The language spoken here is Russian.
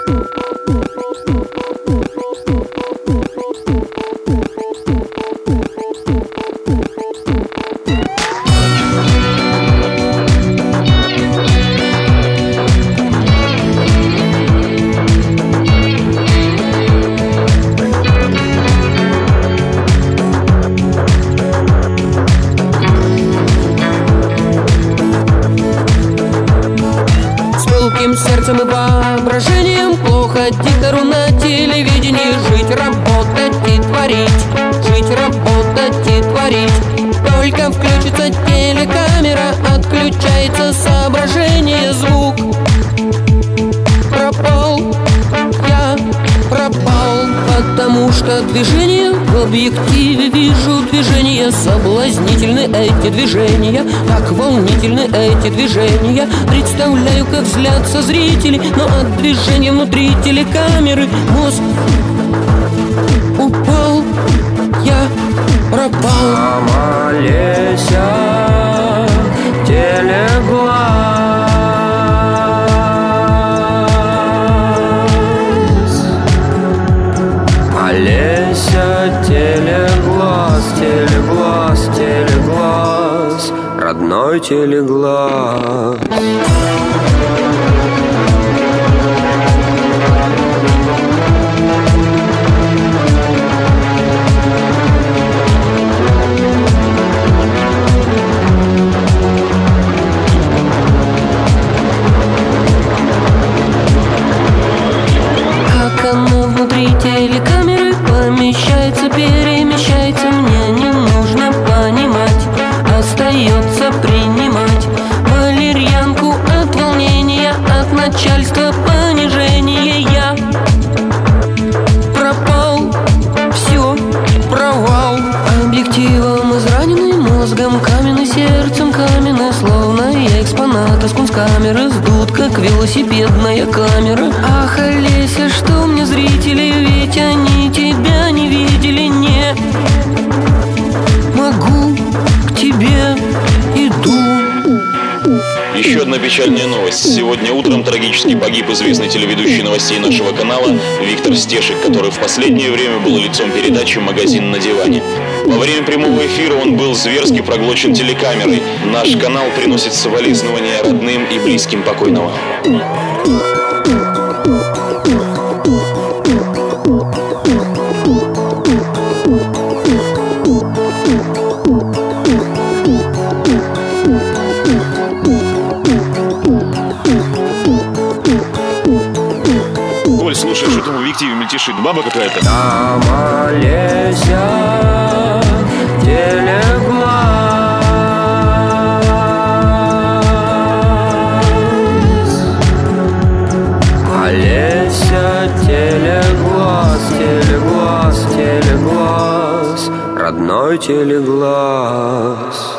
Сердцем и воображением плохо диктору на телевидении жить, работать и творить, жить, работать и творить. Только включится телекамера, отключается соображение, звук. Пропал, я пропал, потому что движение в объективе вижу движения. Соблазнительны эти движения, так волнительны эти движения. Представляю, как взлятся зрители, но от движения внутри телекамеры мозг упал, я пропал. Мама Леся, телеглаз, Олеся, телеглаз, телеглаз, телеглаз, родной телеглаз. Как оно внутри телекамеры помещается, перемещается, мне не нужно понимать, остается принимать валерьянку от волнения, от начальства понижения. Я пропал, все, провал. Объективом израненный, мозгом каменный, сердцем каменное, словно я экспонат из кунсткамеры, сдут, как велосипедная камера. Ах, Олеся, что мне зрители, ведь они тебя не видели. Не могу, к тебе иду. Еще одна печальная новость. Сегодня утром трагически погиб известный телеведущий новостей нашего канала Виктор Стешек, который в последнее время был лицом передачи «Магазин на диване». Во время прямого эфира он был зверски проглочен телекамерой. Наш канал приносит соболезнования родным и близким покойного. Оль, слушай, что там в объективе мельтешит? Баба какая-то? Мама Леся, телеглаз, Олеся, телеглаз, телеглаз, телеглаз, родной телеглаз.